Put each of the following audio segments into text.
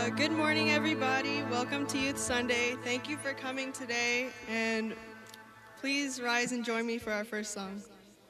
Good morning, everybody. Welcome to Youth Sunday. Thank you for coming today, and please rise and join me for our first song.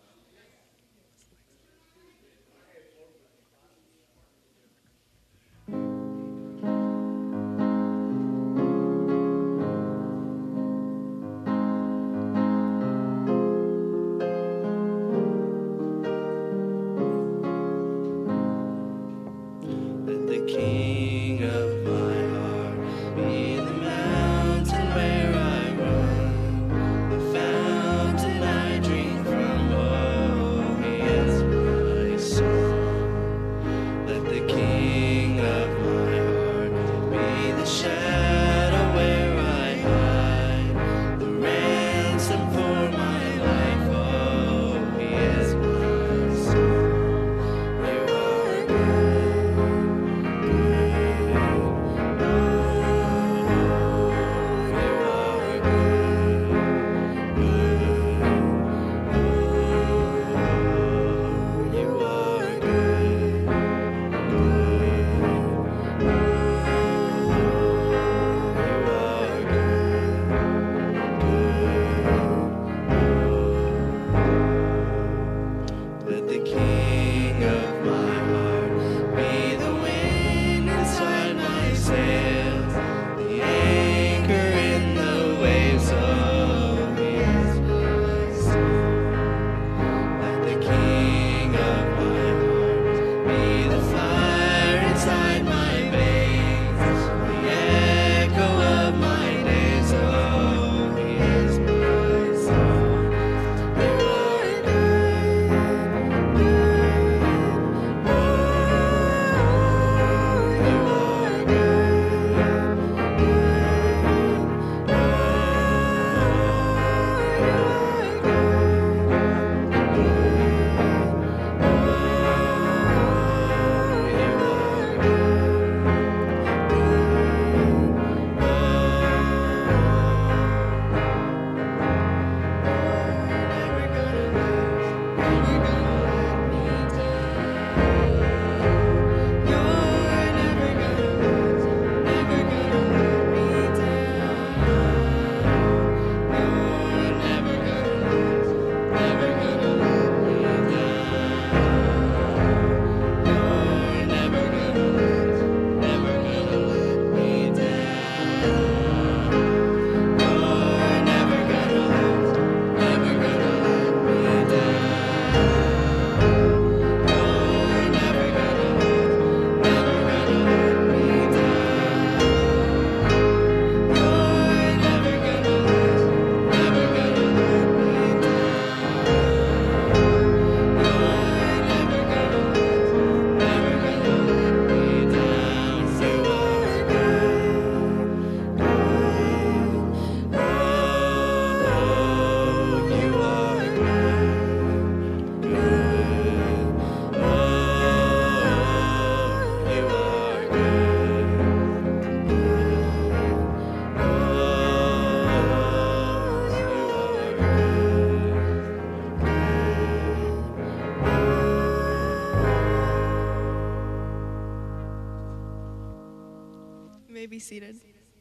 Be seated.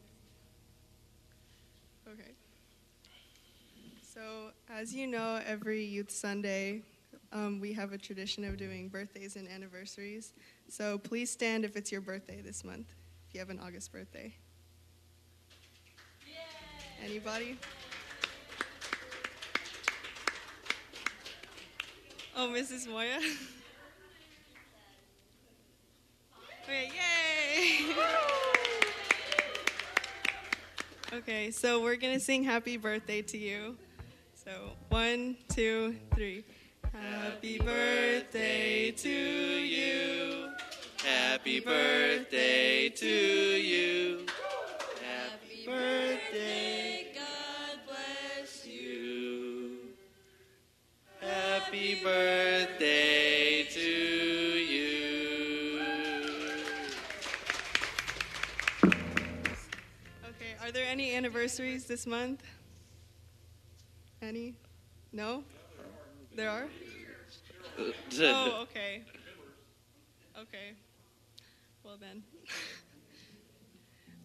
Okay. So, as you know, every Youth Sunday, we have a tradition of doing birthdays and anniversaries. So please stand if it's your birthday this month, if you have an August birthday. Yay! Anybody? Oh, Mrs. Moya? Okay, yay! Okay, so we're going to sing happy birthday to you. So 1, 2, 3. Happy birthday to you. Happy birthday to you. Happy birthday, God bless you. Happy birthday to you. Okay, are there any anniversaries this month? Any? No? There are? Oh, okay. Okay. Well then.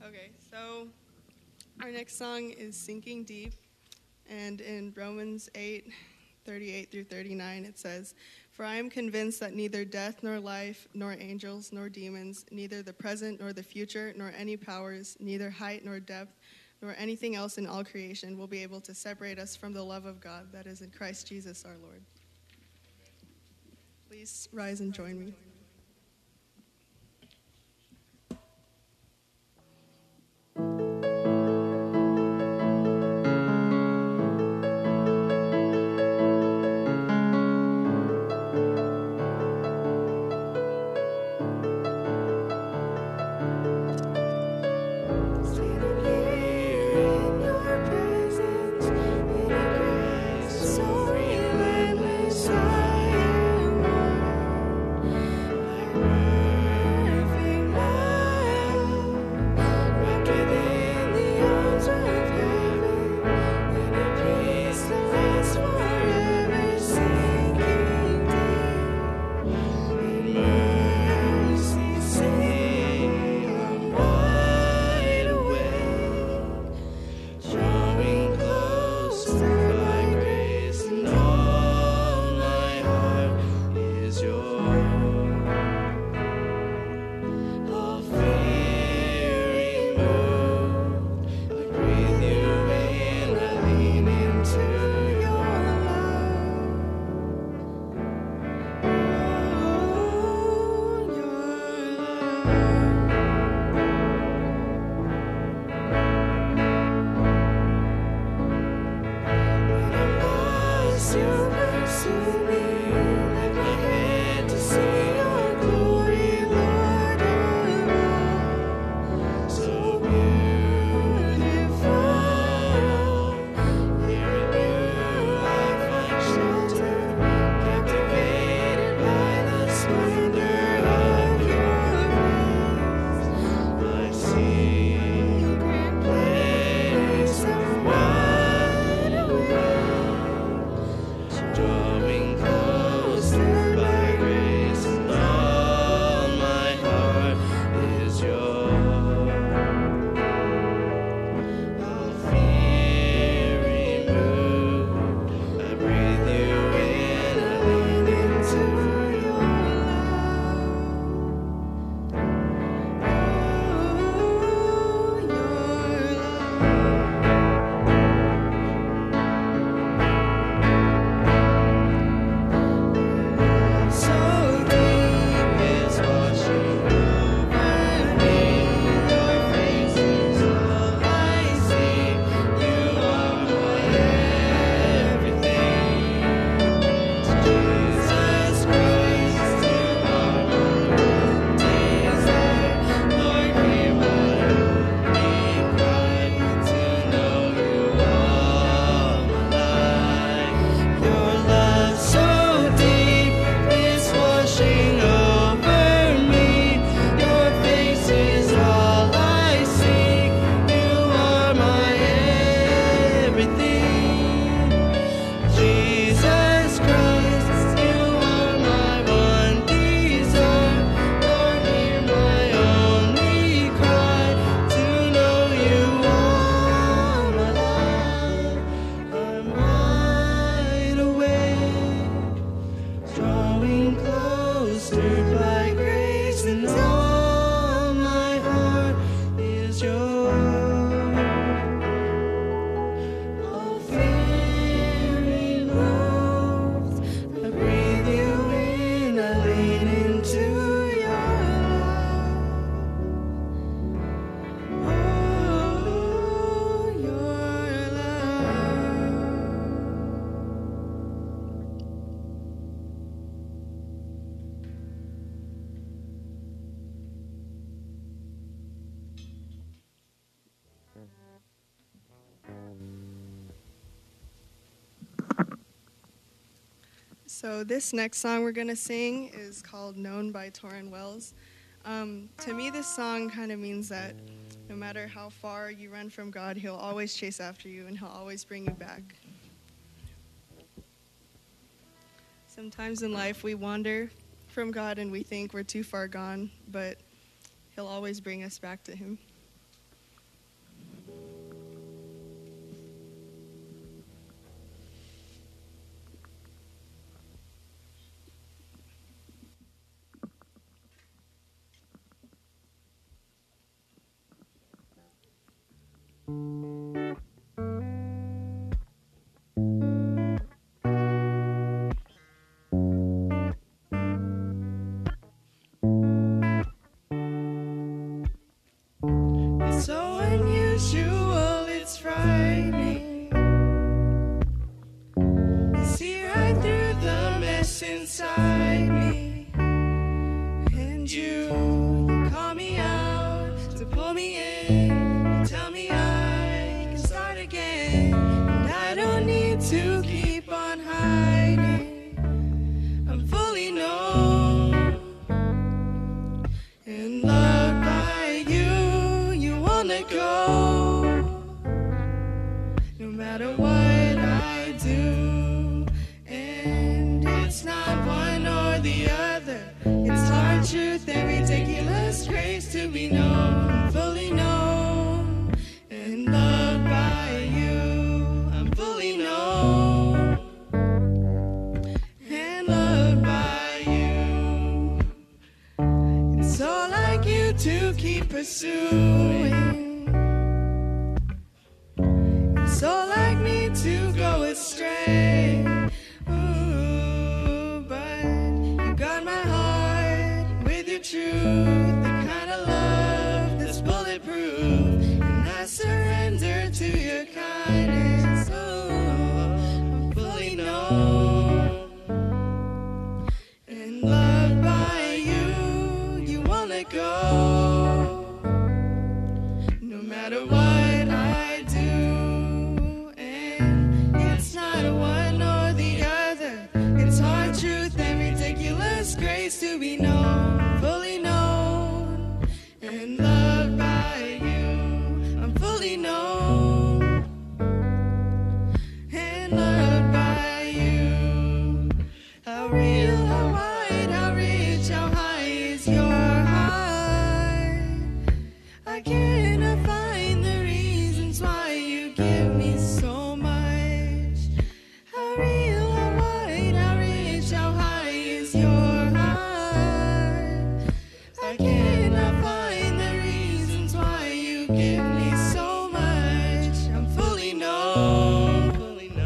Okay, so our next song is Sinking Deep, and in Romans 8:38 through 39, it says, "For I am convinced that neither death nor life, nor angels nor demons, neither the present nor the future, nor any powers, neither height nor depth, nor anything else in all creation will be able to separate us from the love of God that is in Christ Jesus our Lord." Please rise and join me. So this next song we're going to sing is called Known by Torrin Wells. To me, this song kind of means that no matter how far you run from God, he'll always chase after you and he'll always bring you back. Sometimes in life we wander from God and we think we're too far gone, but he'll always bring us back to him. pull me in, you tell me I can start again. And I don't need to keep on hiding. I'm fully known and loved by you. You won't let go, no matter what I do. And it's not one or the other. It's hard truth and ridiculous grace to be known, fully known and loved by you. I'm fully known and loved by you. It's so like you to keep pursuing. It's so like me to go astray. Ooh, but you got my heart with your truth, the kind of love that's bulletproof. And I surrender to your kindness. I'm fully known and loved by you. You won't let go, no matter what I do. And it's not one or the other. It's hard truth and ridiculous grace to be known, fully known and loved by you. I'm fully known and loved by you. How real, how wide, how rich, how high is your heart? I cannot find the reasons why you give me so much. How real, how wide, how rich, how high is your heart? I cannot find the reasons why you give me so much. I'm fully known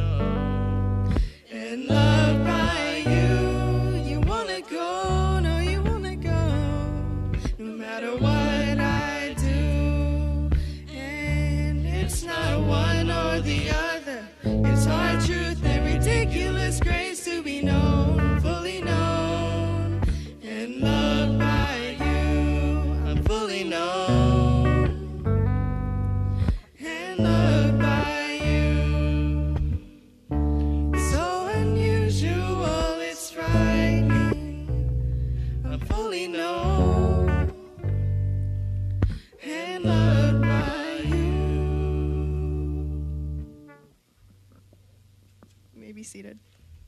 and loved by you. You won't let go, no, you won't let go, no matter what I do. And it's not one or the other. It's hard truth and ridiculous grace to be known, fully known and loved by you. I'm fully known and loved by you. So unusual, it's frightening. I'm fully known and loved by you. You may be seated.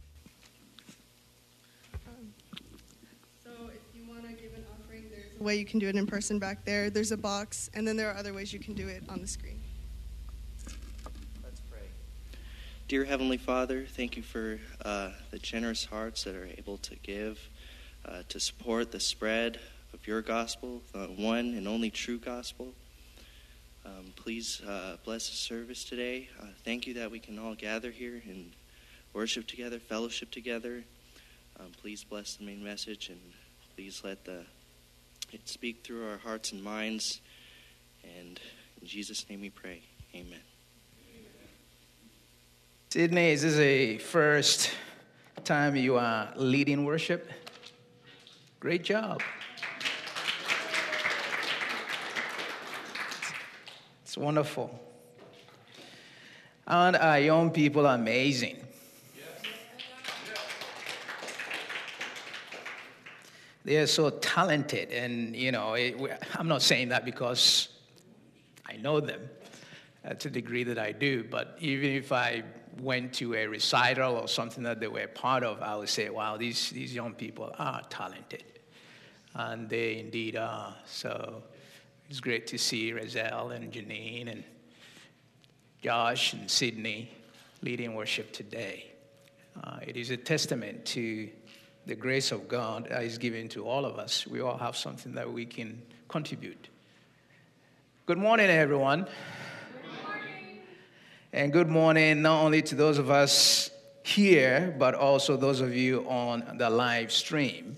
So if you want to give an offering, there's a way you can do it in person back there. There's a box, and then there are other ways you can do it on the screen. Let's pray. Dear Heavenly Father, thank you for the generous hearts that are able to give to support the spread of your gospel, the one and only true gospel. Please bless the service today. Thank you that we can all gather here and worship together, fellowship together. Please bless the main message, and please let it speak through our hearts and minds. And in Jesus' name we pray. Amen. Sydney, is this a first time you are leading worship? Great job. It's wonderful. And our young people are amazing. They are so talented, and I'm not saying that because I know them to the degree that I do, but even if I went to a recital or something that they were part of, I would say, wow, these young people are talented. And they indeed are. So it's great to see Razel and Janine and Josh and Sydney leading worship today. It is a testament to the grace of God that is given to all of us. We all have something that we can contribute. Good morning, everyone. Good morning. And good morning not only to those of us here, but also those of you on the live stream.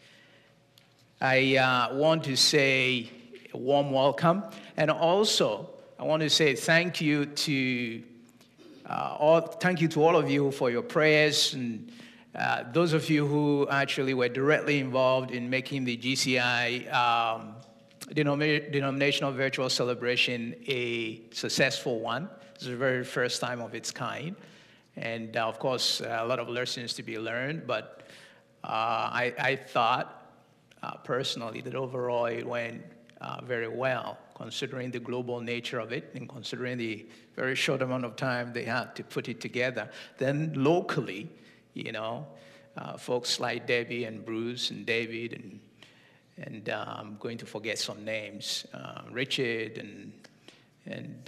I want to say a warm welcome, and also I want to say thank you to all of you for your prayers, and those of you who actually were directly involved in making the GCI denominational virtual celebration a successful one. It's the very first time of its kind. And of course, a lot of lessons to be learned, but I thought personally that overall it went very well, considering the global nature of it and considering the very short amount of time they had to put it together. Then locally, folks like Debbie and Bruce and David and I'm going to forget some names, Richard and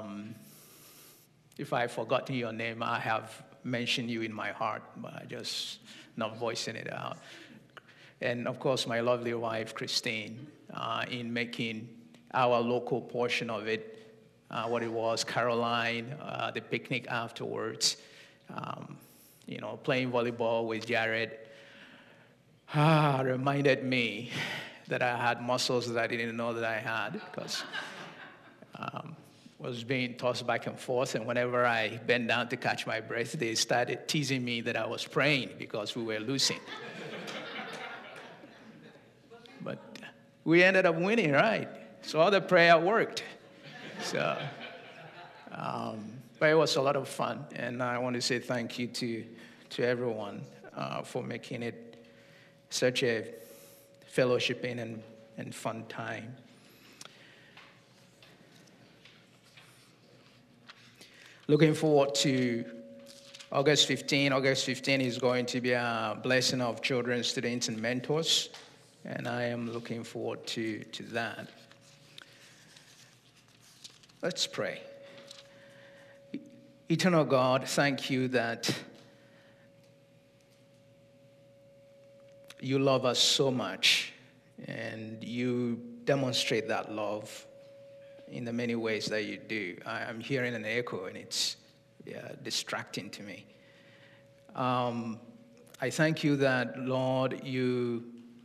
if I've forgotten your name, I have mentioned you in my heart, but I just not voicing it out. And of course, my lovely wife, Christine, in making our local portion of it what it was, Caroline, the picnic afterwards, playing volleyball with Jared, reminded me that I had muscles that I didn't know that I had, because was being tossed back and forth, and whenever I bent down to catch my breath, they started teasing me that I was praying because we were losing. But we ended up winning, right? So all the prayer worked. So, but it was a lot of fun, and I want to say thank you to everyone for making it such a fellowshipping and fun time. Looking forward to August 15. August 15 is going to be a blessing of children, students, and mentors, and I am looking forward to that. Let's pray. Eternal God, thank you that you love us so much, and you demonstrate that love in the many ways that you do. I'm hearing an echo, and it's distracting to me. I thank you that, Lord, you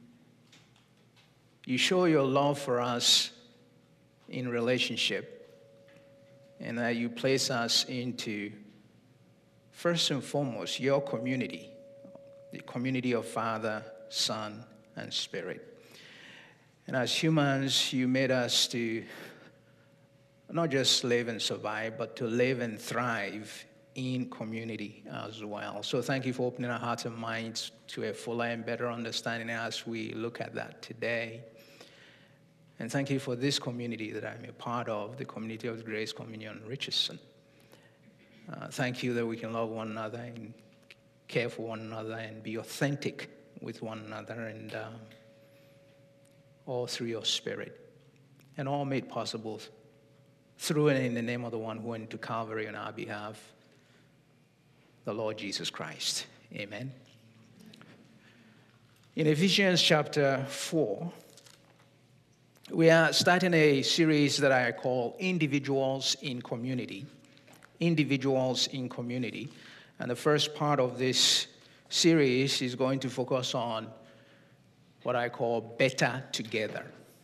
show your love for us in relationship, and that you place us into, first and foremost, your community, the community of Father, Son, and Spirit. And as humans, you made us to not just live and survive, but to live and thrive in community as well. So thank you for opening our hearts and minds to a fuller and better understanding as we look at that today. And thank you for this community that I'm a part of, the community of Grace Communion Richardson. Thank you that we can love one another and care for one another and be authentic with one another, and all through your Spirit, and all made possible through and in the name of the one who went to Calvary on our behalf, the Lord Jesus Christ. Amen. In Ephesians chapter 4, we are starting a series that I call Individuals in Community. Individuals in Community. And the first part of this series is going to focus on what I call better together.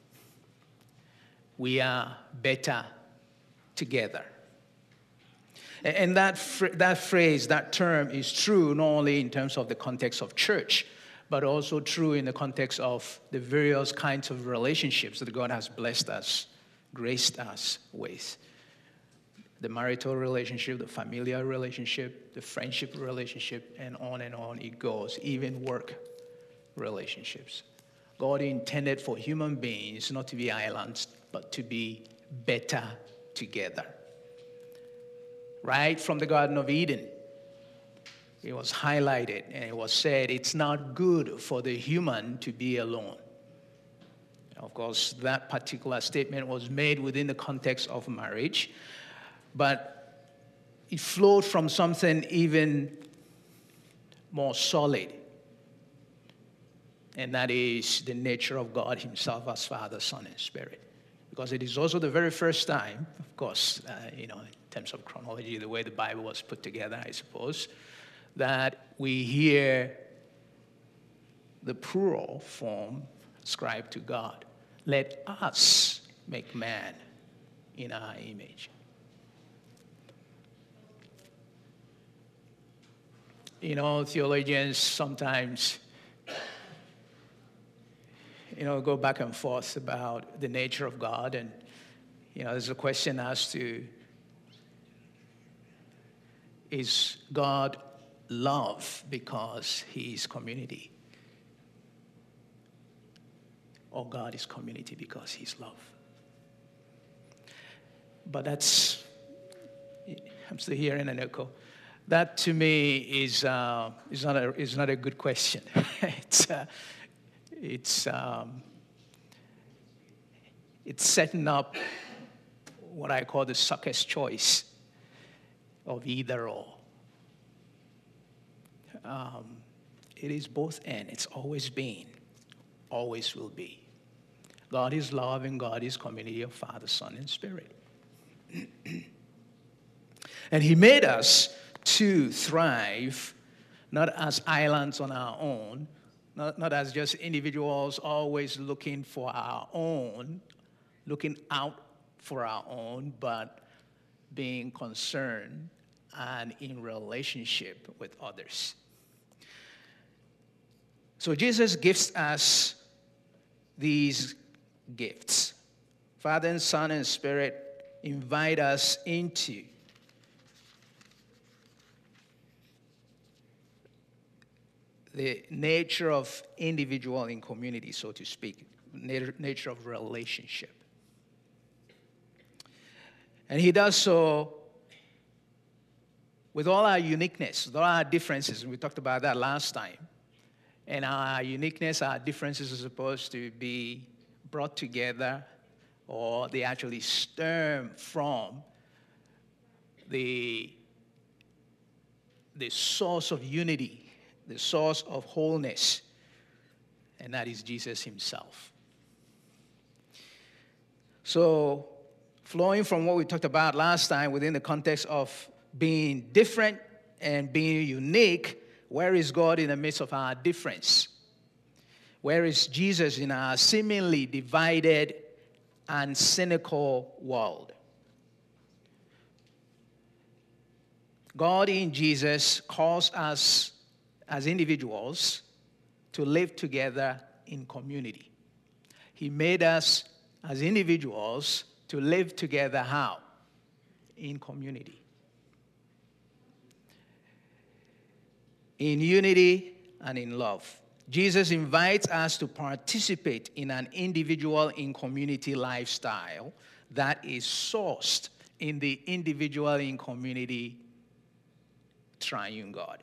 We are better together. And that phrase, that term is true not only in terms of the context of church, but also true in the context of the various kinds of relationships that God has blessed us, graced us with. The marital relationship, the familial relationship, the friendship relationship, and on it goes, even work relationships. God intended for human beings not to be islands, but to be better together. Right from the Garden of Eden, it was highlighted and it was said, it's not good for the human to be alone. Of course, that particular statement was made within the context of marriage, but it flowed from something even more solid, and that is the nature of God himself as Father, Son, and Spirit. Because it is also the very first time, of course, in terms of chronology, the way the Bible was put together, I suppose, that we hear the plural form ascribed to God. Let us make man in our image. Theologians sometimes go back and forth about the nature of God. And, there's a question as to, is God love because he is community? Or God is community because he's love? But I'm still hearing an echo. That to me is not a good question. It's setting up what I call the sucker's choice of either or. It is both and. It's always been, always will be. God is love and God is community of Father, Son, and Spirit. And he made us to thrive, not as islands on our own, not as just individuals always looking for our own, looking out for our own, but being concerned and in relationship with others. So Jesus gives us these gifts. Father and Son and Spirit invite us into the nature of individual in community, so to speak, nature of relationship. And he does so with all our uniqueness, with all our differences, and we talked about that last time. And our uniqueness, our differences are supposed to be brought together, or they actually stem from the source of unity, the source of wholeness, and that is Jesus himself. So, flowing from what we talked about last time within the context of being different and being unique, where is God in the midst of our difference? Where is Jesus in our seemingly divided and cynical world? God in Jesus calls us as individuals to live together in community. He made us as individuals to live together how? In community. In unity and in love. Jesus invites us to participate in an individual in community lifestyle that is sourced in the individual in community triune God.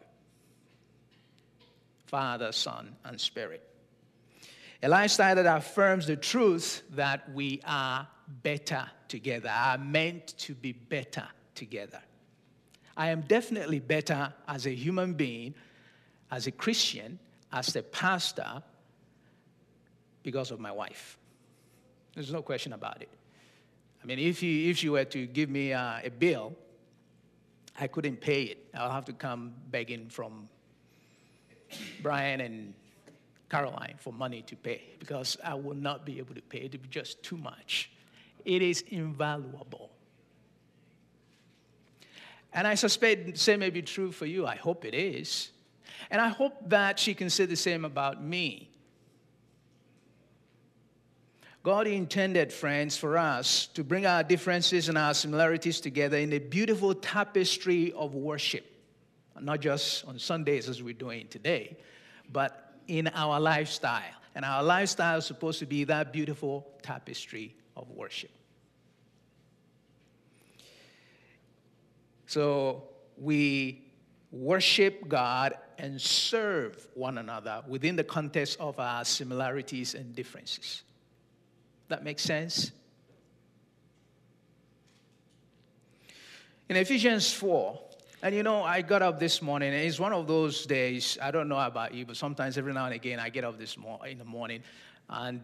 Father, Son, and Spirit. A lifestyle that affirms the truth that we are better together, are meant to be better together. I am definitely better as a human being, as a Christian, as a pastor, because of my wife. There's no question about it. I mean, if she were to give me a bill, I couldn't pay it. I'll have to come begging from Brian and Caroline for money to pay, because I will not be able to pay. It would be just too much. It is invaluable. And I suspect the same may be true for you. I hope it is. And I hope that she can say the same about me. God intended, friends, for us to bring our differences and our similarities together in a beautiful tapestry of worship. Not just on Sundays as we're doing today, but in our lifestyle. And our lifestyle is supposed to be that beautiful tapestry of worship. So we worship God and serve one another within the context of our similarities and differences. That makes sense? In Ephesians 4, and I got up this morning, and it's one of those days, I don't know about you, but sometimes every now and again I get up in the morning, and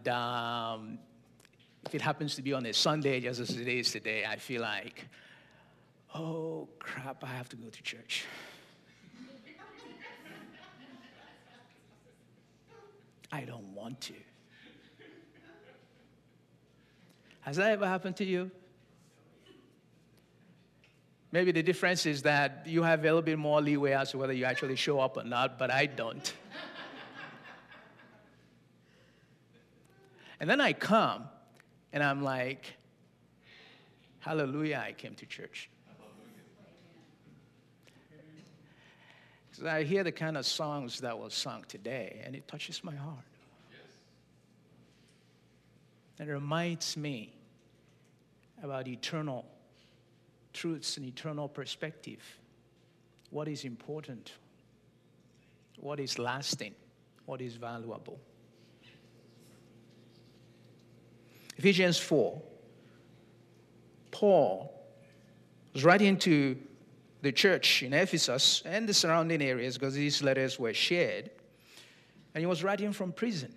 if it happens to be on a Sunday, just as it is today, I feel like, oh crap, I have to go to church. I don't want to. Has that ever happened to you? Maybe the difference is that you have a little bit more leeway as to whether you actually show up or not, but I don't. And then I come, and I'm like, hallelujah, I came to church. Because I hear the kind of songs that were sung today, and it touches my heart. And it reminds me about eternal truths and eternal perspective. What is important? What is lasting? What is valuable? Ephesians 4. Paul was writing to the church in Ephesus and the surrounding areas because these letters were shared. And he was writing from prison.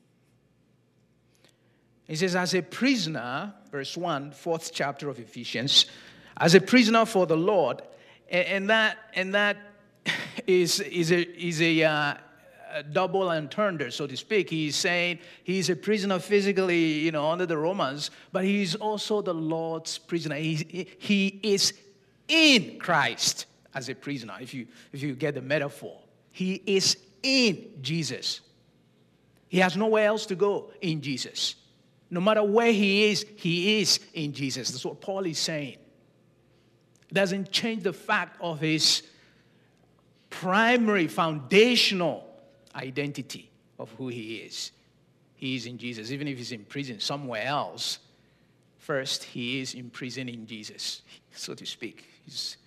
He says, as a prisoner, verse 1, 4th chapter of Ephesians, as a prisoner for the Lord, and that is a double entendre, so to speak. He's saying he's a prisoner physically, under the Romans, but he's also the Lord's prisoner. He is in Christ as a prisoner, if you get the metaphor. He is in Jesus. He has nowhere else to go in Jesus. No matter where he is in Jesus. That's what Paul is saying. It doesn't change the fact of his primary, foundational identity of who he is. He is in Jesus. Even if he's in prison somewhere else, first he is in prison in Jesus, so to speak. He's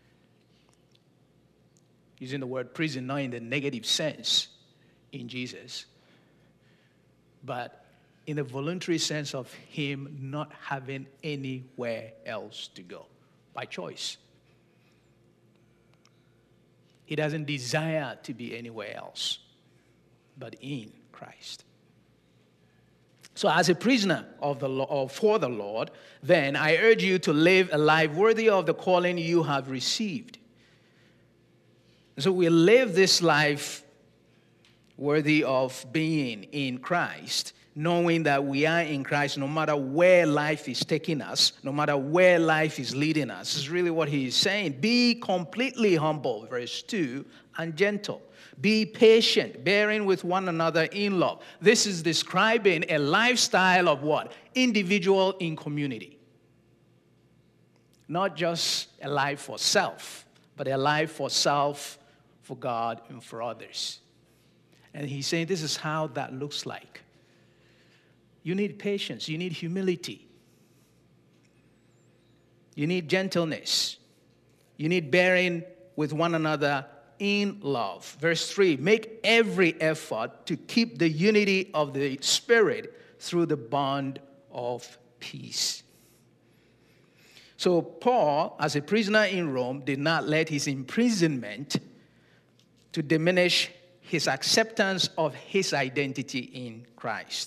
using the word prison not in the negative sense in Jesus, but in the voluntary sense of him not having anywhere else to go by choice. He doesn't desire to be anywhere else but in Christ. So as a prisoner for the Lord, then I urge you to live a life worthy of the calling you have received. So we live this life worthy of being in Christ, knowing that we are in Christ no matter where life is taking us, no matter where life is leading us. This is really what he is saying. Be completely humble, verse 2, and gentle. Be patient, bearing with one another in love. This is describing a lifestyle of what? Individual in community. Not just a life for self, but a life for self, for God, and for others. And he's saying this is how that looks like. You need patience. You need humility. You need gentleness. You need bearing with one another in love. Verse 3, make every effort to keep the unity of the Spirit through the bond of peace. So Paul, as a prisoner in Rome, did not let his imprisonment to diminish his acceptance of his identity in Christ.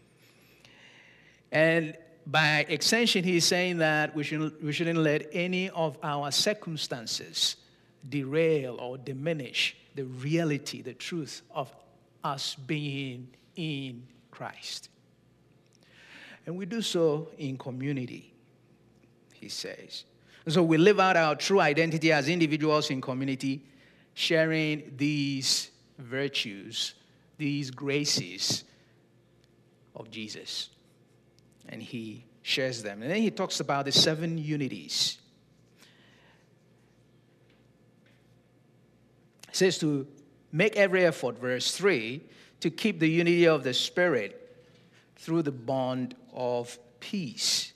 And by extension, he's saying that we shouldn't let any of our circumstances derail or diminish the reality, the truth of us being in Christ. And we do so in community, he says. So we live out our true identity as individuals in community, sharing these virtues, these graces of Jesus. And he shares them. And then he talks about the 7 unities. He says to make every effort, verse 3, to keep the unity of the Spirit through the bond of peace.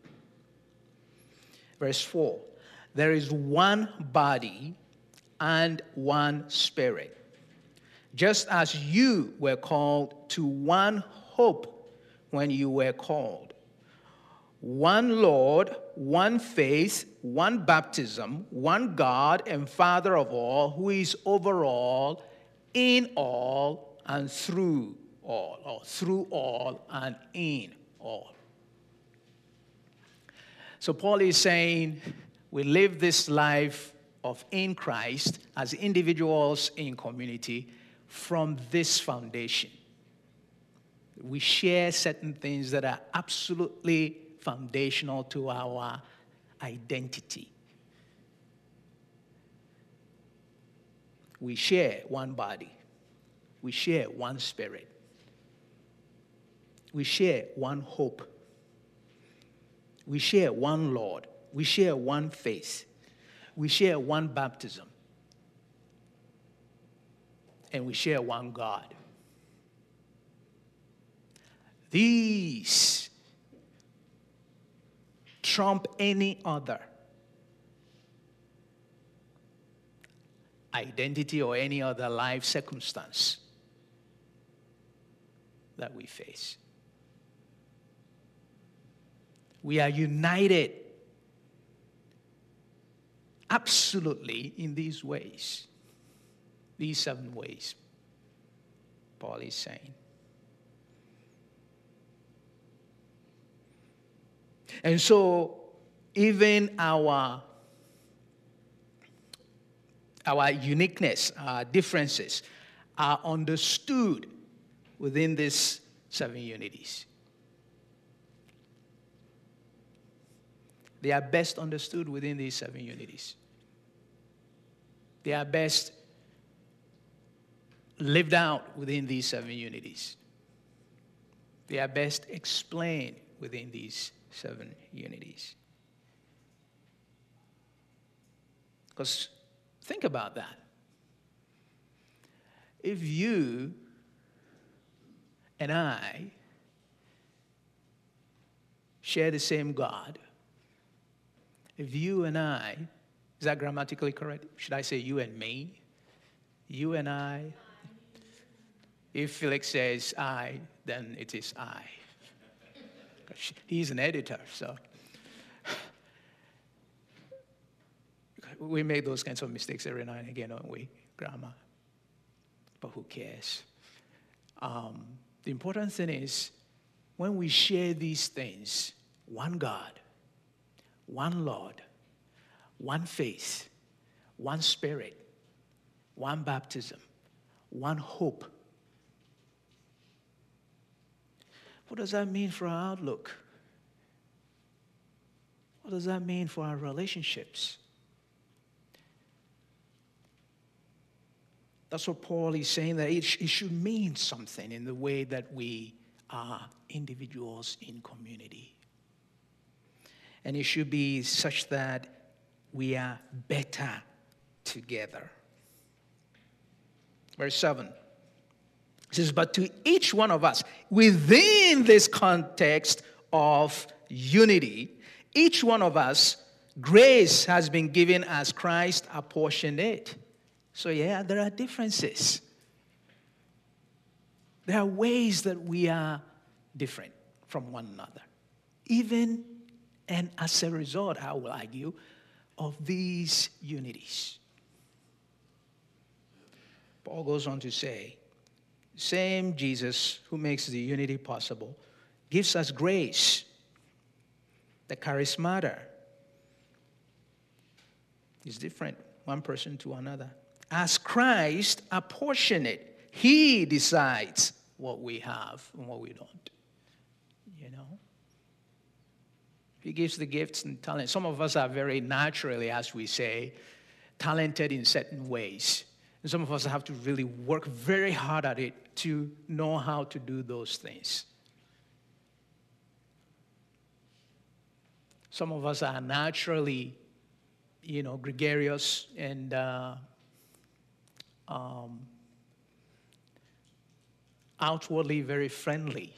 Verse 4, there is one body and one Spirit, just as you were called to one hope when you were called. One Lord, one faith, one baptism, one God and Father of all, who is over all, in all, and through all, or through all and in all. So Paul is saying we live this life of in Christ as individuals in community from this foundation. We share certain things that are absolutely foundational to our identity. We share one body. We share one Spirit. We share one hope. We share one Lord. We share one faith. We share one baptism. And we share one God. These trump any other identity or any other life circumstance that we face. We are united absolutely in these ways, these 7 ways, Paul is saying. And so, even our uniqueness, our differences are understood within these 7 unities. They are best understood within these 7 unities. They are best lived out within these 7 unities. They are best explained within these 7 unities. Because think about that. If you and I share the same God, if you and I, is that grammatically correct? Should I say you and me? You and I. If Felix says I, then it is I. He's an editor, so. We make those kinds of mistakes every now and again, don't we? Grammar. But who cares? The important thing is, when we share these things, one God, one Lord, one faith, one Spirit, one baptism, one hope. What does that mean for our outlook? What does that mean for our relationships? That's what Paul is saying, that it should mean something in the way that we are individuals in community. And it should be such that we are better together. Verse 7. It says, but to each one of us, within this context of unity, each one of us, grace has been given as Christ apportioned it. So yeah, there are differences. There are ways that we are different from one another. Even and as a result, I will argue, of these unities. Paul goes on to say, same Jesus who makes the unity possible gives us grace. The charismata is different, one person to another. As Christ apportioned it, he decides what we have and what we don't. You know? He gives the gifts and talents. Some of us are very naturally, as we say, talented in certain ways. And some of us have to really work very hard at it to know how to do those things. Some of us are naturally, gregarious and outwardly very friendly.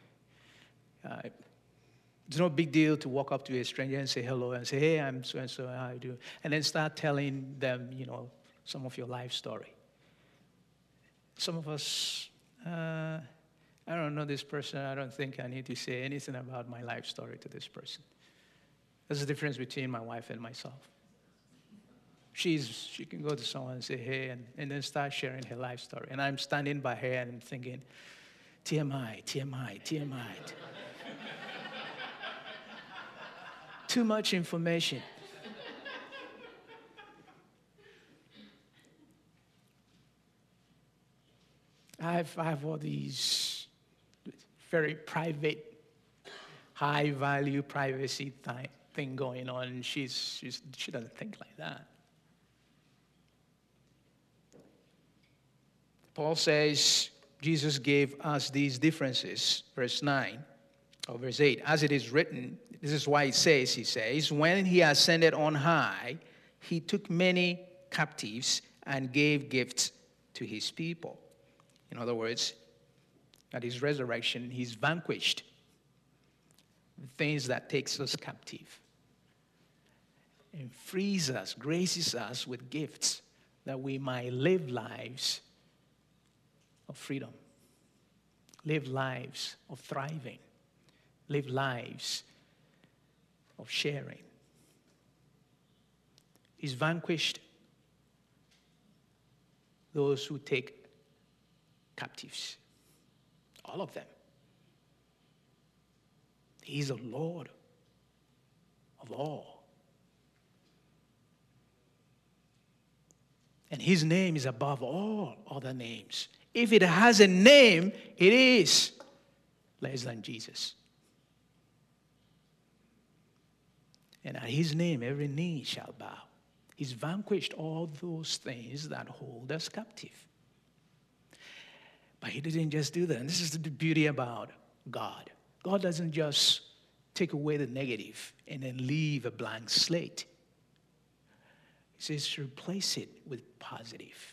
It's no big deal to walk up to a stranger and say hello and say, hey, I'm so-and-so, how you do? And then start telling them, some of your life story. Some of us, I don't know this person. I don't think I need to say anything about my life story to this person. There's a difference between my wife and myself. She can go to someone and say, hey, and then start sharing her life story. And I'm standing by her and I'm thinking, TMI, TMI, TMI. Too much information. I have all these very private, high-value privacy thing going on, and she doesn't think like that. Paul says, Jesus gave us these differences. Verse 9 or verse 8. As it is written, this is why he says, when he ascended on high, he took many captives and gave gifts to his people. In other words, at his resurrection, he's vanquished the things that takes us captive and frees us, graces us with gifts that we might live lives of freedom, live lives of thriving, live lives of sharing. He's vanquished those who take captives, all of them. He's the Lord of all. And his name is above all other names. If it has a name, it is less than Jesus. And at his name, every knee shall bow. He's vanquished all those things that hold us captive. But he didn't just do that. And this is the beauty about God. God doesn't just take away the negative and then leave a blank slate. He says replace it with positive.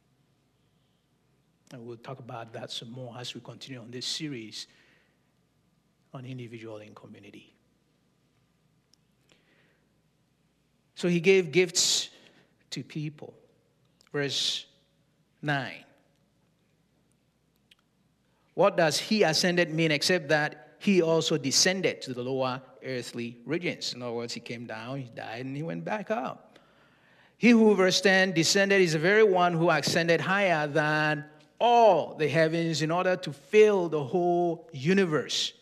And we'll talk about that some more as we continue on this series on individual and community. So he gave gifts to people. Verse 9. What does he ascended mean except that he also descended to the lower earthly regions? In other words, he came down, he died, and he went back up. He who, verse 10, descended is the very one who ascended higher than all the heavens in order to fill the whole universe.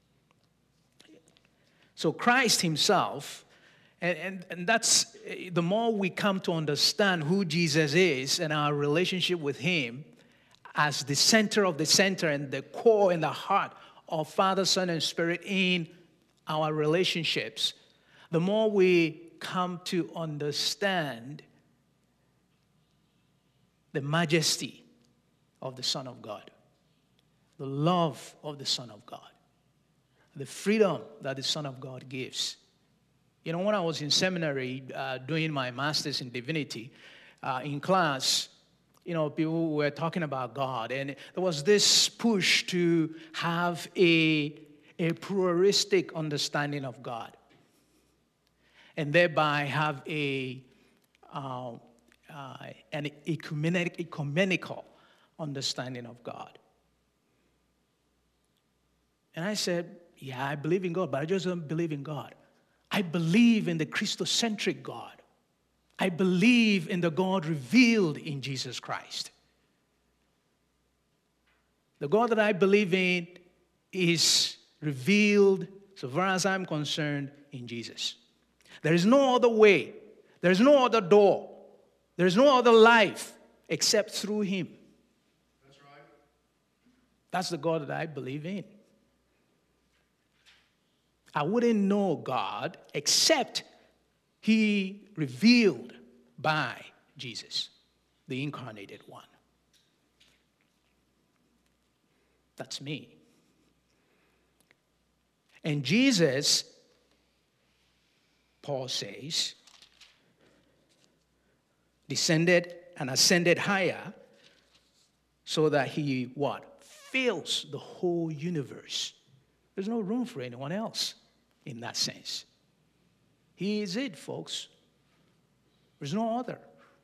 So Christ himself, and that's, the more we come to understand who Jesus is and our relationship with him as the center of the center and the core and the heart of Father, Son, and Spirit in our relationships, the more we come to understand the majesty of the Son of God, the love of the Son of God, the freedom that the Son of God gives. You know, when I was in seminary doing my master's in divinity, in class, you know, people were talking about God, and there was this push to have a pluralistic understanding of God, and thereby have an ecumenical understanding of God. And I said, yeah, I believe in God, but I just don't believe in God. I believe in the Christocentric God. I believe in the God revealed in Jesus Christ. The God that I believe in is revealed, so far as I'm concerned, in Jesus. There is no other way. There is no other door. There is no other life except through him. That's right. That's the God that I believe in. I wouldn't know God except he revealed by Jesus, the incarnated one. That's me. And Jesus, Paul says, descended and ascended higher so that he, what? Fills the whole universe. There's no room for anyone else in that sense. He is it, folks. There's no other.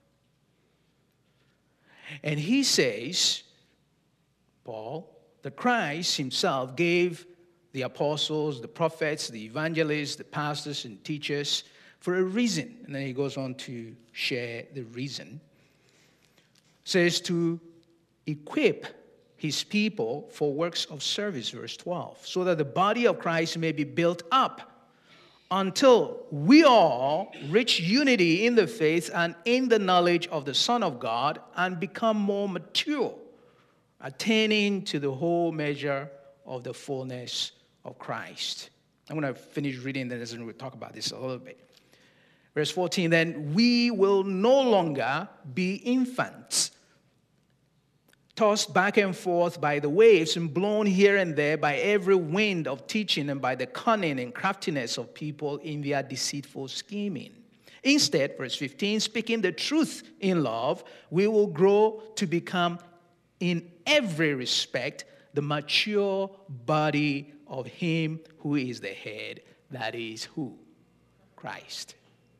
And he says, Paul, that Christ himself gave the apostles, the prophets, the evangelists, the pastors, and teachers for a reason. And then he goes on to share the reason. Says to equip his people for works of service, verse 12, so that the body of Christ may be built up until we all reach unity in the faith and in the knowledge of the Son of God and become more mature, attaining to the whole measure of the fullness of Christ. I'm going to finish reading this and we'll talk about this a little bit. Verse 14, then we will no longer be infants, tossed back and forth by the waves and blown here and there by every wind of teaching and by the cunning and craftiness of people in their deceitful scheming. Instead, verse 15, speaking the truth in love, we will grow to become in every respect the mature body of him who is the head, that is who? Christ.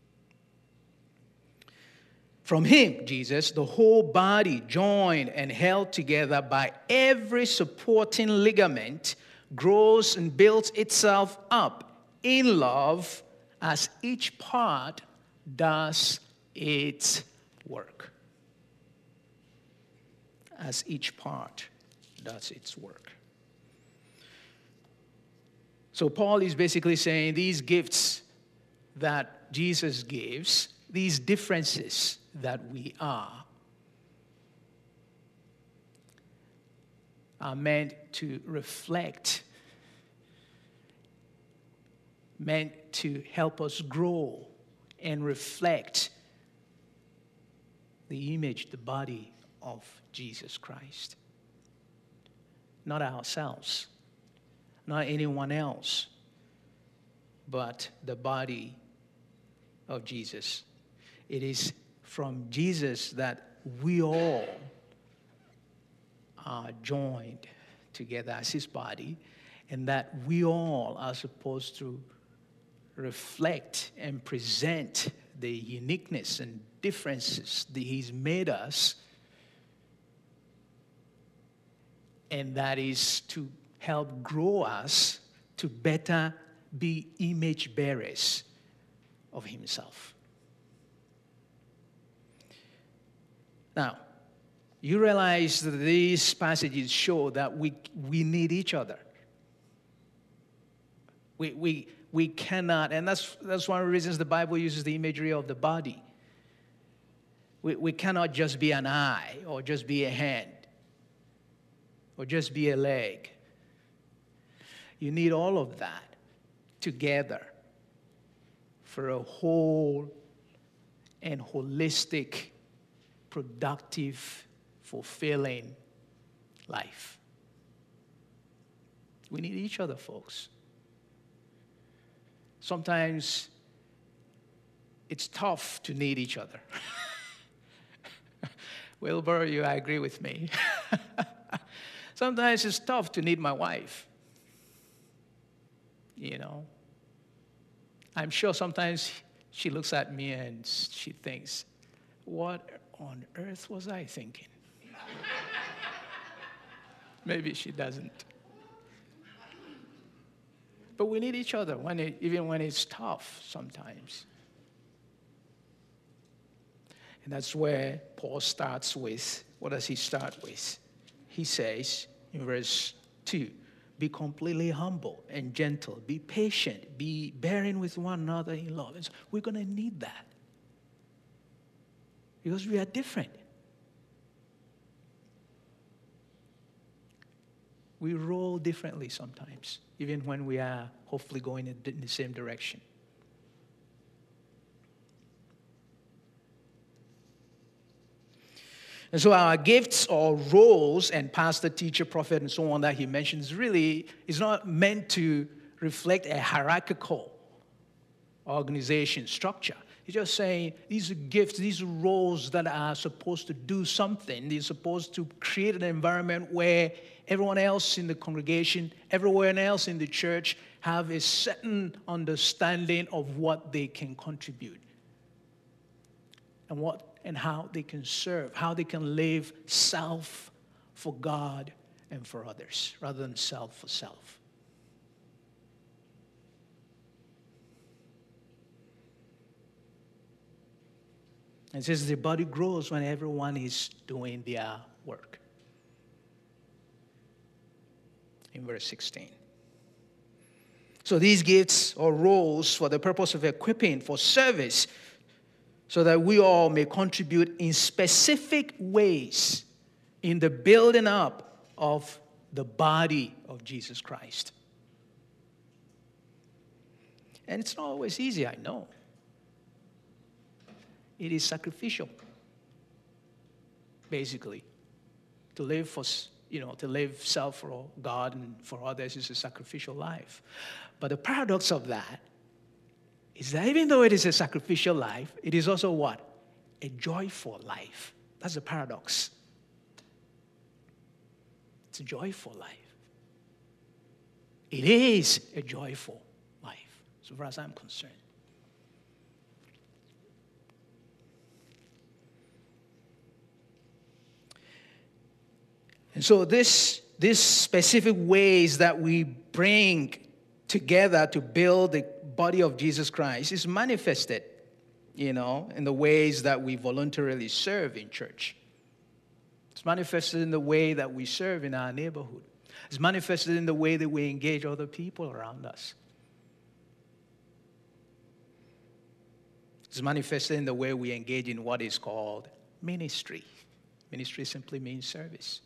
From him, Jesus, the whole body, joined and held together by every supporting ligament, grows and builds itself up in love as each part does its work. As each part does its work. So Paul is basically saying these gifts that Jesus gives, these differences that we are meant to reflect, meant to help us grow and reflect the image, the body of Jesus Christ. Not ourselves, not anyone else, but the body of Jesus. It is from Jesus that we all are joined together as his body, and that we all are supposed to reflect and present the uniqueness and differences that he's made us, and that is to help grow us to better be image bearers of himself. Now, you realize that these passages show that we need each other. We cannot, and that's one of the reasons the Bible uses the imagery of the body. We cannot just be an eye, or just be a hand, or just be a leg. You need all of that together for a whole and holistic, productive, fulfilling life. We need each other, folks. Sometimes it's tough to need each other. Wilbur, you agree with me. Sometimes it's tough to need my wife. You know, I'm sure sometimes she looks at me and she thinks, what on earth was I thinking? Maybe she doesn't. But we need each other even when it's tough sometimes. And that's where Paul starts with, what does he start with? He says in verse 2, be completely humble and gentle. Be patient. Be bearing with one another in love. And so we're going to need that. Because we are different. We roll differently sometimes, even when we are hopefully going in the same direction. And so our gifts or roles and pastor, teacher, prophet, and so on that he mentions really is not meant to reflect a hierarchical organization structure. He's just saying these are gifts, these are roles that are supposed to do something. They're supposed to create an environment where everyone else in the congregation, everyone else in the church have a certain understanding of what they can contribute and how they can serve, how they can live self for God and for others, rather than self for self. And it says the body grows when everyone is doing their work. In verse 16. So these gifts or roles for the purpose of equipping for service, so that we all may contribute in specific ways in the building up of the body of Jesus Christ. And it's not always easy, I know. It is sacrificial, basically, To live to live self for God and for others is a sacrificial life. But the paradox of that is that even though it is a sacrificial life, it is also what? A joyful life. That's the paradox. It's a joyful life. It is a joyful life, so far as I'm concerned. And so these specific ways that we bring together to build the body of Jesus Christ is manifested, in the ways that we voluntarily serve in church. It's manifested in the way that we serve in our neighborhood. It's manifested in the way that we engage other people around us. It's manifested in the way we engage in what is called ministry. Ministry simply means service.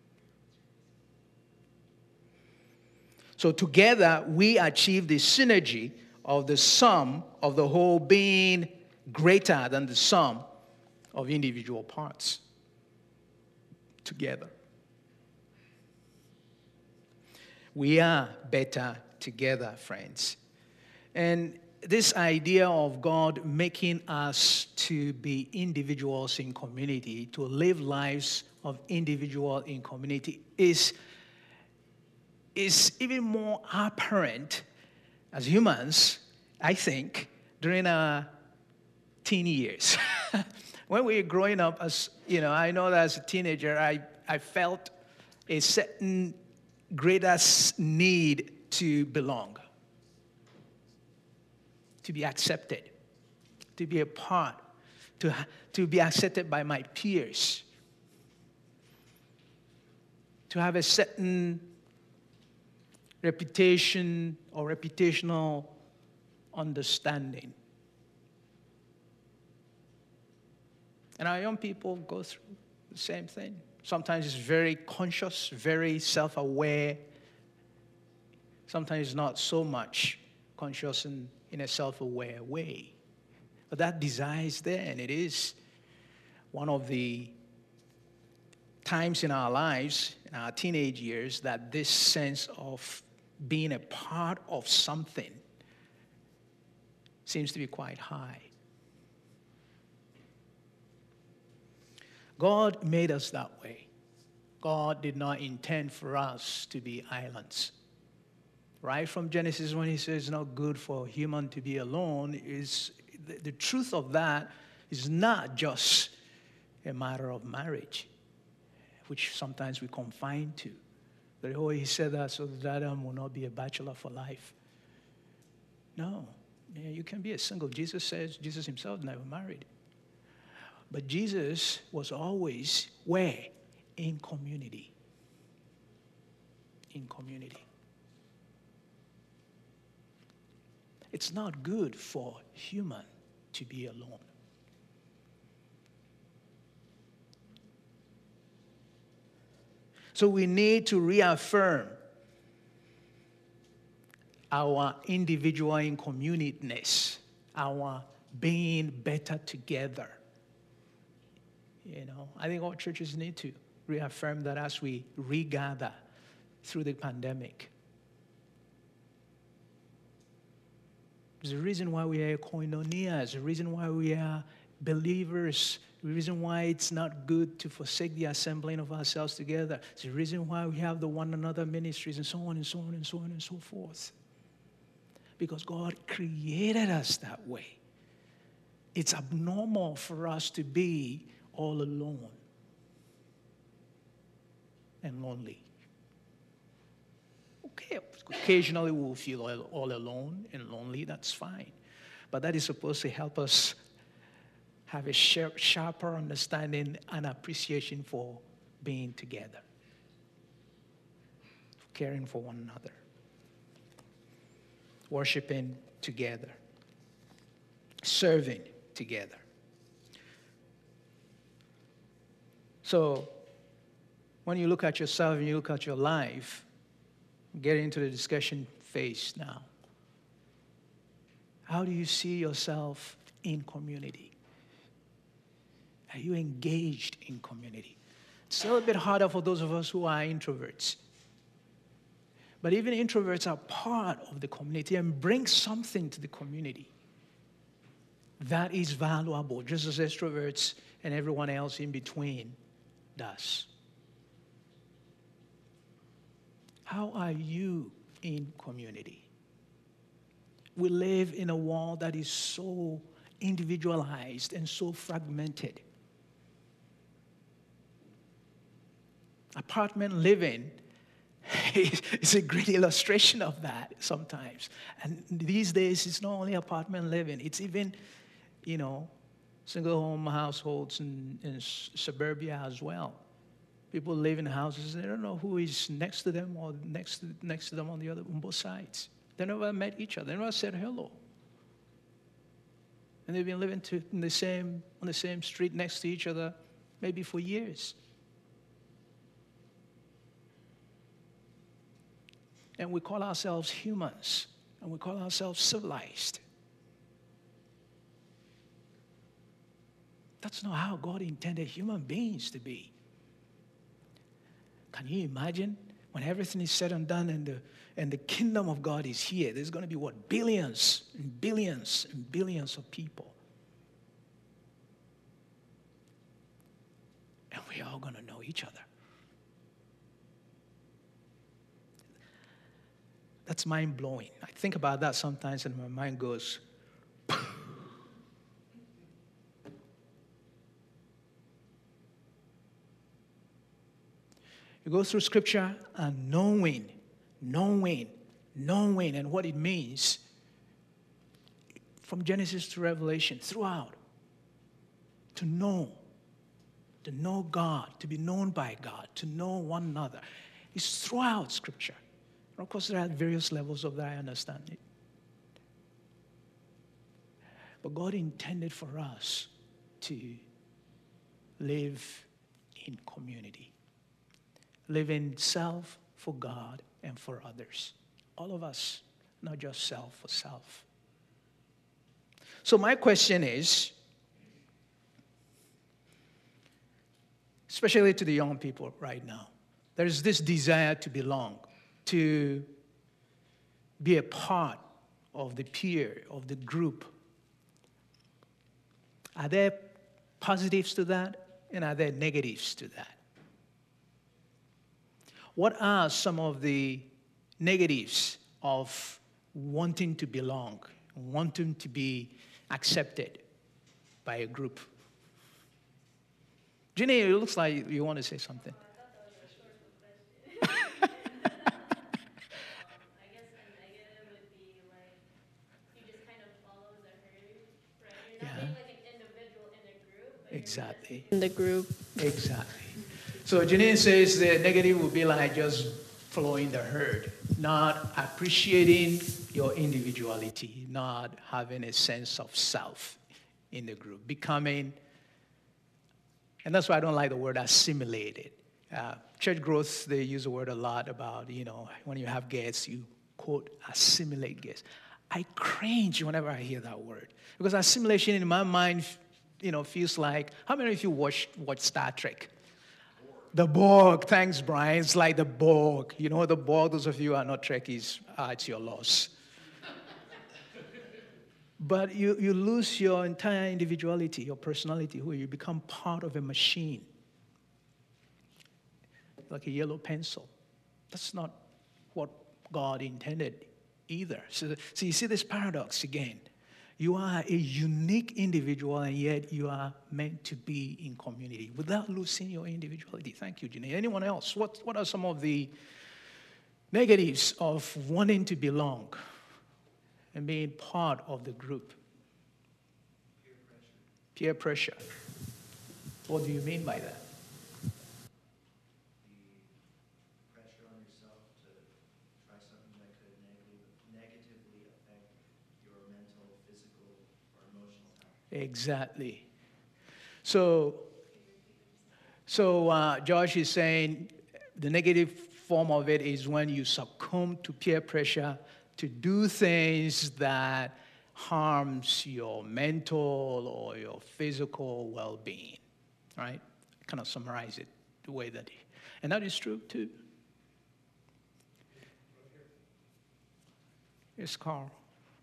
So together, we achieve the synergy of the sum of the whole being greater than the sum of individual parts. Together. We are better together, friends. And this idea of God making us to be individuals in community, to live lives of individual in community is even more apparent as humans, I think, during our teen years. When we were growing up, I know that as a teenager, I felt a certain greater need to belong, to be accepted, to be a part, to be accepted by my peers, to have a certain reputation or reputational understanding. And our young people go through the same thing. Sometimes it's very conscious, very self-aware. Sometimes not so much conscious in a self-aware way. But that desire is there, and it is one of the times in our lives, in our teenage years, that this sense of being a part of something seems to be quite high. God made us that way. God did not intend for us to be islands. Right from Genesis, when he says it's not good for human to be alone, is the truth of that is not just a matter of marriage, which sometimes we confine to. But he said that so that Adam will not be a bachelor for life. No, you can be a single. Jesus himself never married. But Jesus was always where? In community. In community. It's not good for human to be alone. So we need to reaffirm our individual and community-ness, our being better together. I think all churches need to reaffirm that as we regather through the pandemic. There's a reason why we are koinonia. There's a reason why we are believers. The reason why it's not good to forsake the assembling of ourselves together. It's the reason why we have the one another ministries and so on and so on and so on and so forth. Because God created us that way. It's abnormal for us to be all alone and lonely. Okay, occasionally we'll feel all alone and lonely, that's fine. But that is supposed to help us have a sharper understanding and appreciation for being together, caring for one another, worshiping together, serving together. So, when you look at yourself and you look at your life, getting into the discussion phase now. How do you see yourself in community? Are you engaged in community? It's a little bit harder for those of us who are introverts. But even introverts are part of the community and bring something to the community that is valuable, just as extroverts and everyone else in between does. How are you in community? We live in a world that is so individualized and so fragmented. Apartment living is a great illustration of that sometimes. And these days, it's not only apartment living, it's even, single home households in suburbia as well. People live in houses, they don't know who is next to them or next to them on both sides. They never met each other, they never said hello. And they've been living on the same street next to each other maybe for years. And we call ourselves humans, and we call ourselves civilized. That's not how God intended human beings to be. Can you imagine when everything is said and done and the kingdom of God is here? There's going to be billions and billions and billions of people. And we're all going to know each other. That's mind-blowing. I think about that sometimes and my mind goes, you go through Scripture and knowing, and what it means from Genesis to Revelation, throughout, to know God, to be known by God, to know one another. It's throughout Scripture. And of course, there are various levels of that, I understand it. But God intended for us to live in community. Live in self for God and for others. All of us, not just self for self. So my question is, especially to the young people right now, there's this desire to belong, to be a part of the peer, of the group. Are there positives to that, and are there negatives to that? What are some of the negatives of wanting to belong, wanting to be accepted by a group? Ginny, it looks like you want to say something. Exactly. In the group. Exactly. So Janine says the negative would be like just following the herd, not appreciating your individuality, not having a sense of self in the group, becoming, and that's why I don't like the word assimilated. Church growth, they use the word a lot about, when you have guests, you quote, assimilate guests. I cringe whenever I hear that word, because assimilation in my mind, feels like, how many of you watch Star Trek? The Borg. Thanks, Brian. It's like the Borg. You know the Borg, those of you who are not Trekkies, it's your loss. But you lose your entire individuality, your personality, where you become part of a machine. Like a yellow pencil. That's not what God intended either. So you see this paradox again. You are a unique individual, and yet you are meant to be in community without losing your individuality. Thank you, Janine. Anyone else? What are some of the negatives of wanting to belong and being part of the group? Peer pressure. What do you mean by that? Exactly. So Josh is saying the negative form of it is when you succumb to peer pressure to do things that harms your mental or your physical well-being, right? Kind of summarize it the way that and that is true too. Yes, Carl.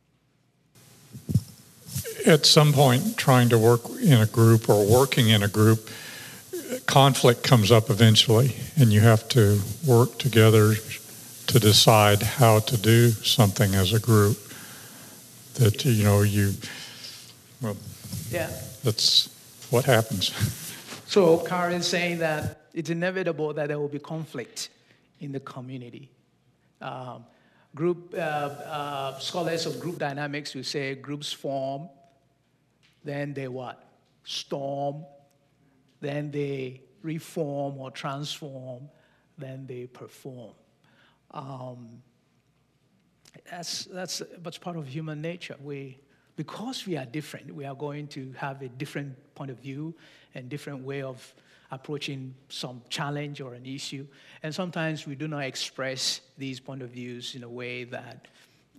At some point, trying to work in a group or working in a group, conflict comes up eventually, and you have to work together to decide how to do something as a group. That, Yeah. That's what happens. So Karen is saying that it's inevitable that there will be conflict in the community. Scholars of group dynamics will say groups form, then they what? Storm, then they reform or transform, then they perform. That's part of human nature. Because we are different, we are going to have a different point of view and different way of approaching some challenge or an issue. And sometimes we do not express these point of views in a way that,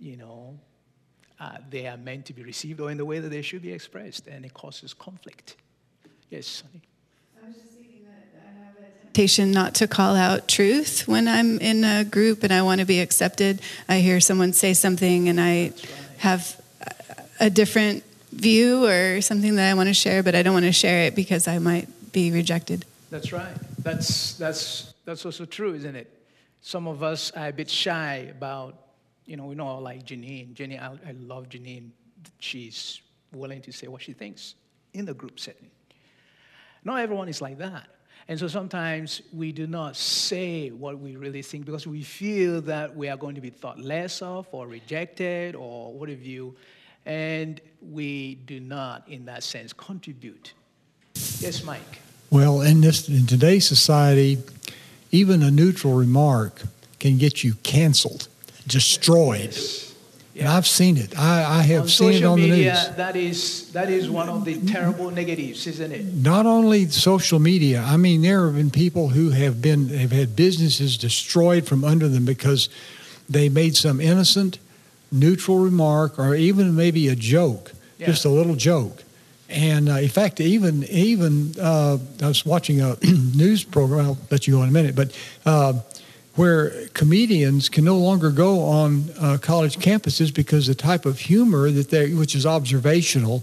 they are meant to be received or in the way that they should be expressed, and it causes conflict. Yes, Sonny? I was just thinking that I have a temptation not to call out truth when I'm in a group and I want to be accepted. I hear someone say something and I have a different view or something that I want to share, but I don't want to share it because I might be rejected. That's right. That's also true, isn't it? Some of us are a bit shy about, we know like Janine. Janine, I love Janine. She's willing to say what she thinks in the group setting. Not everyone is like that. And so sometimes we do not say what we really think because we feel that we are going to be thought less of or rejected or what have you. And we do not, in that sense, contribute. Yes, Mike? Well, in today's society, even a neutral remark can get you canceled, destroyed. Yes. And I've seen it. I have seen it on the news. That is one of the terrible negatives, isn't it? Not only social media. I mean, there have been people who have had businesses destroyed from under them because they made some innocent, neutral remark or even maybe a joke, just a little joke. And in fact, even I was watching a news program. I'll let you go in a minute, but where comedians can no longer go on college campuses because the type of humor which is observational,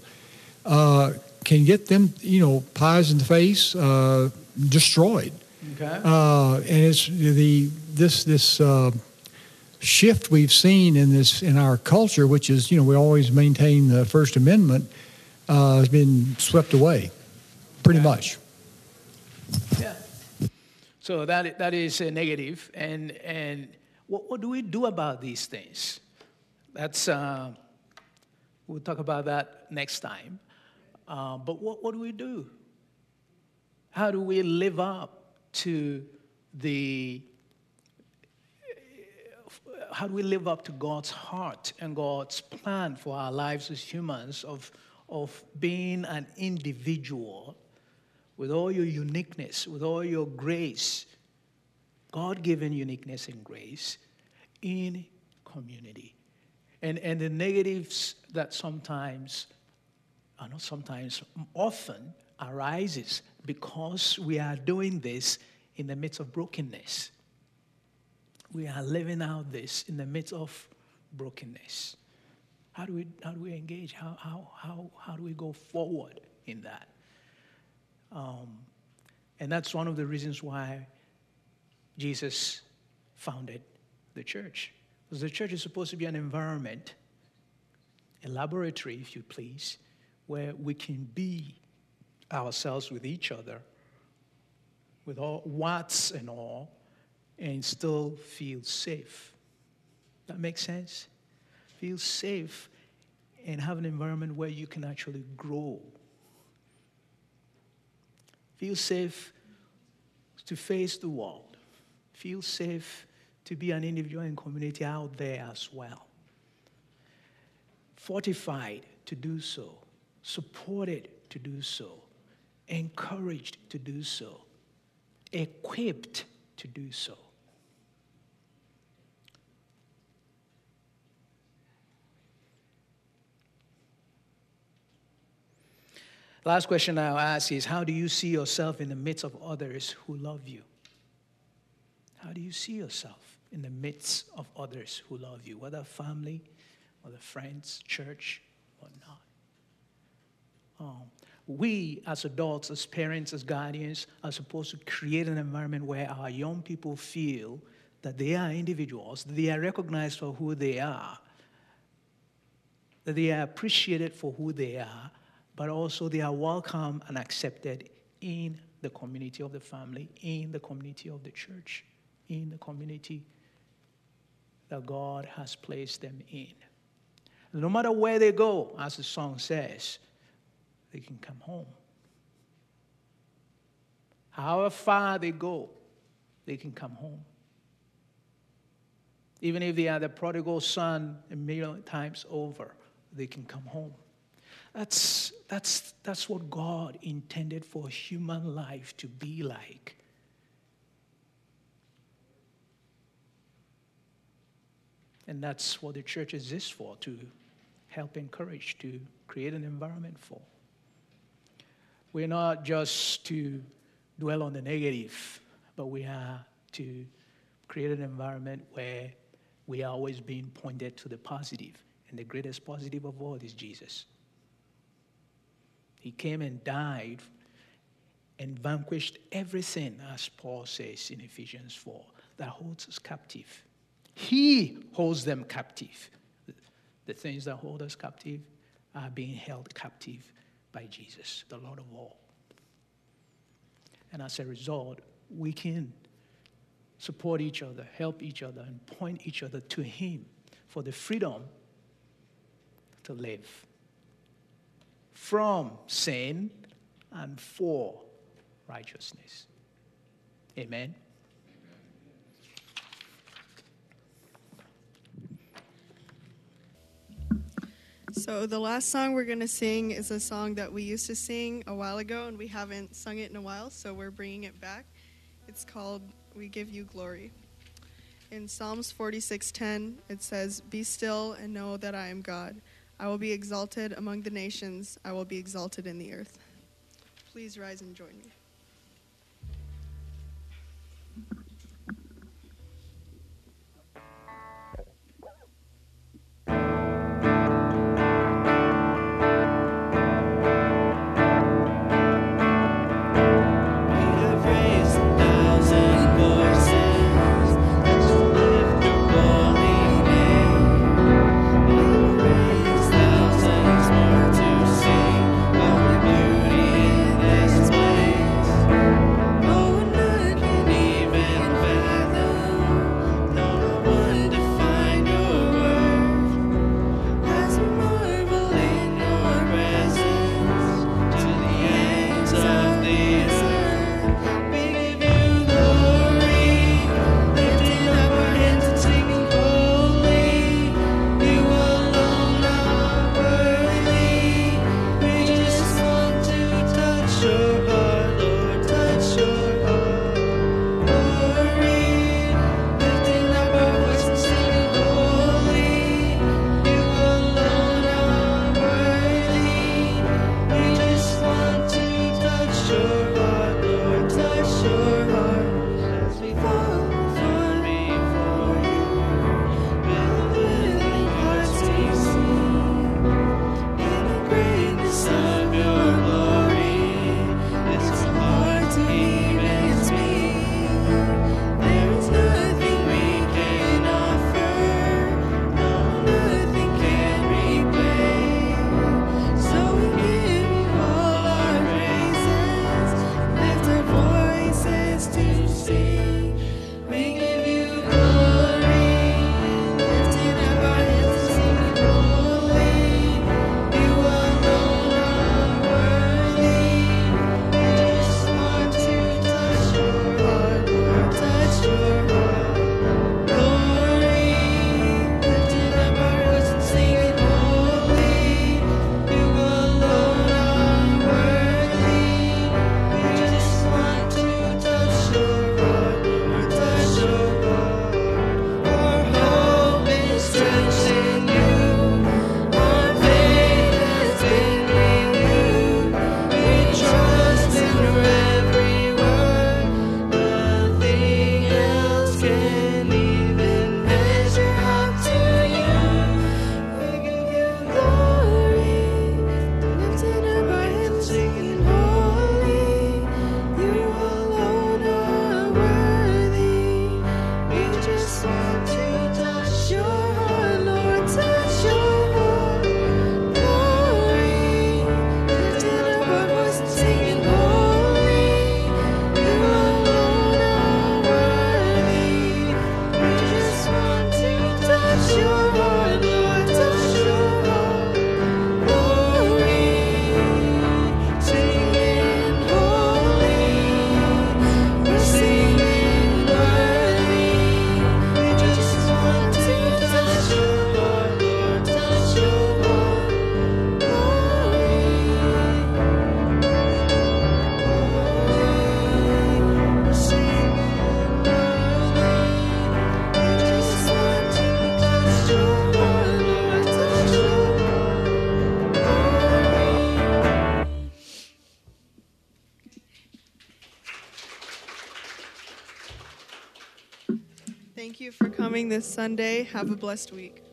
can get them, pies in the face, destroyed. Okay. And it's this shift we've seen in our culture, which is, we always maintain the First Amendment, has been swept away, pretty much. Yeah. So that is a negative. And what do we do about these things? That's we'll talk about that next time. But what do we do? How do we live up to how do we live up to God's heart and God's plan for our lives as humans of being an individual with all your uniqueness, with all your grace, God-given uniqueness and grace in community? And the negatives that often arises because we are doing this in the midst of brokenness. We are living out this in the midst of brokenness. How do we engage? How do we go forward in that? And that's one of the reasons why Jesus founded the church. Because the church is supposed to be an environment, a laboratory, if you please, where we can be ourselves with each other, with all what's and all, and still feel safe. That makes sense? Feel safe and have an environment where you can actually grow. Feel safe to face the world. Feel safe to be an individual and community out there as well. Fortified to do so. Supported to do so. Encouraged to do so. Equipped to do so. Last question I'll ask is, how do you see yourself in the midst of others who love you? How do you see yourself in the midst of others who love you, whether family, whether friends, church, or not? We, as adults, as parents, as guardians, are supposed to create an environment where our young people feel that they are individuals, that they are recognized for who they are, that they are appreciated for who they are, but also they are welcome and accepted in the community of the family, in the community of the church, in the community that God has placed them in. And no matter where they go, as the song says, they can come home. However far they go, they can come home. Even if they are the prodigal son a million times over, they can come home. That's what God intended for human life to be like. And that's what the church exists for, to help encourage, to create an environment for. We're not just to dwell on the negative, but we are to create an environment where we are always being pointed to the positive. And the greatest positive of all is Jesus. He came and died and vanquished everything, as Paul says in Ephesians 4, that holds us captive. He holds them captive. The things that hold us captive are being held captive by Jesus, the Lord of all. And as a result, we can support each other, help each other, and point each other to Him for the freedom to live from sin and for righteousness. Amen. So the last song we're going to sing is a song that we used to sing a while ago, and we haven't sung it in a while, so we're bringing it back. It's called We Give You Glory. In Psalms 46:10, it says, "Be still and know that I am God. I will be exalted among the nations. I will be exalted in the earth." Please rise and join me. Thousands more to sing of your beauty in this place. you for coming this Sunday. Have a blessed week.